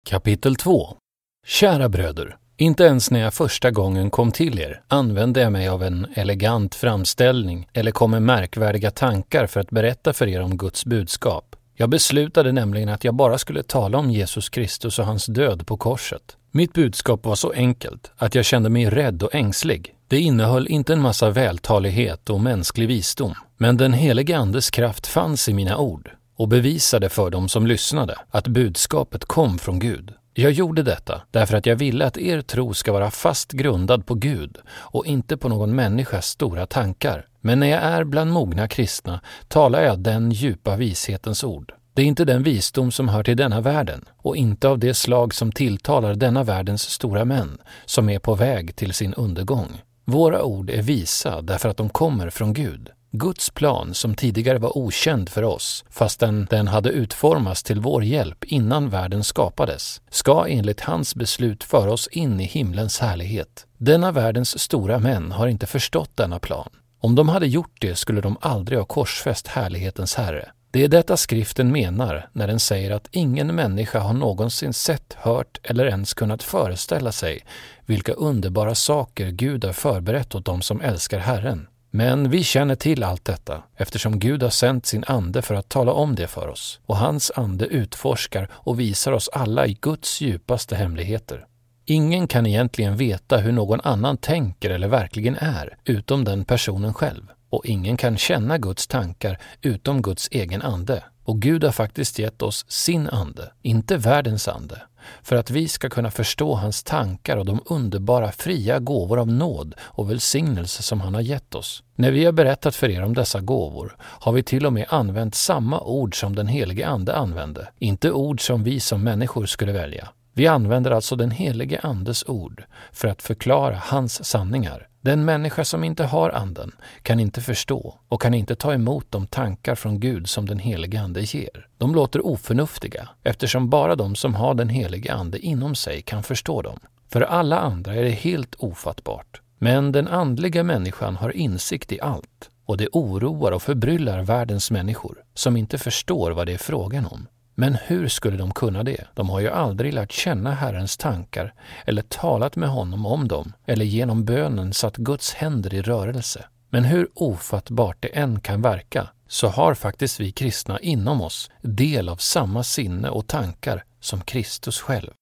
Kapitel 2. Kära bröder, inte ens när jag första gången kom till er använde jag mig av en elegant framställning eller kom med märkvärdiga tankar för att berätta för er om Guds budskap. Jag beslutade nämligen att jag bara skulle tala om Jesus Kristus och hans död på korset. Mitt budskap var så enkelt att jag kände mig rädd och ängslig. Det innehöll inte en massa vältalighet och mänsklig visdom, men den helige Andes kraft fanns i mina ord och bevisade för dem som lyssnade att budskapet kom från Gud. Jag gjorde detta därför att jag ville att er tro ska vara fast grundad på Gud och inte på någon människas stora tankar. Men när jag är bland mogna kristna talar jag den djupa vishetens ord. Det är inte den visdom som hör till denna världen och inte av det slag som tilltalar denna världens stora män som är på väg till sin undergång. Våra ord är visa därför att de kommer från Gud. Guds plan som tidigare var okänd för oss, fastän den hade utformats till vår hjälp innan världen skapades, ska enligt hans beslut föra oss in i himlens härlighet. Denna världens stora män har inte förstått denna plan. Om de hade gjort det skulle de aldrig ha korsfäst härlighetens Herre. Det är detta skriften menar när den säger att ingen människa har någonsin sett, hört eller ens kunnat föreställa sig vilka underbara saker Gud har förberett åt dem som älskar Herren. Men vi känner till allt detta eftersom Gud har sänt sin ande för att tala om det för oss. Och hans ande utforskar och visar oss alla i Guds djupaste hemligheter. Ingen kan egentligen veta hur någon annan tänker eller verkligen är utom den personen själv. Och ingen kan känna Guds tankar utom Guds egen ande. Och Gud har faktiskt gett oss sin ande, inte världens ande, för att vi ska kunna förstå hans tankar och de underbara fria gåvor av nåd och välsignelse som han har gett oss. När vi har berättat för er om dessa gåvor har vi till och med använt samma ord som den helige ande använde, inte ord som vi som människor skulle välja. Vi använder alltså den helige andes ord för att förklara hans sanningar. Den människa som inte har anden kan inte förstå och kan inte ta emot de tankar från Gud som den helige ande ger. De låter oförnuftiga eftersom bara de som har den helige ande inom sig kan förstå dem. För alla andra är det helt ofattbart. Men den andliga människan har insikt i allt och det oroar och förbryllar världens människor som inte förstår vad det är frågan om. Men hur skulle de kunna det? De har ju aldrig lärt känna Herrens tankar eller talat med honom om dem eller genom bönen satt Guds händer i rörelse. Men hur ofattbart det än kan verka så har faktiskt vi kristna inom oss del av samma sinne och tankar som Kristus själv.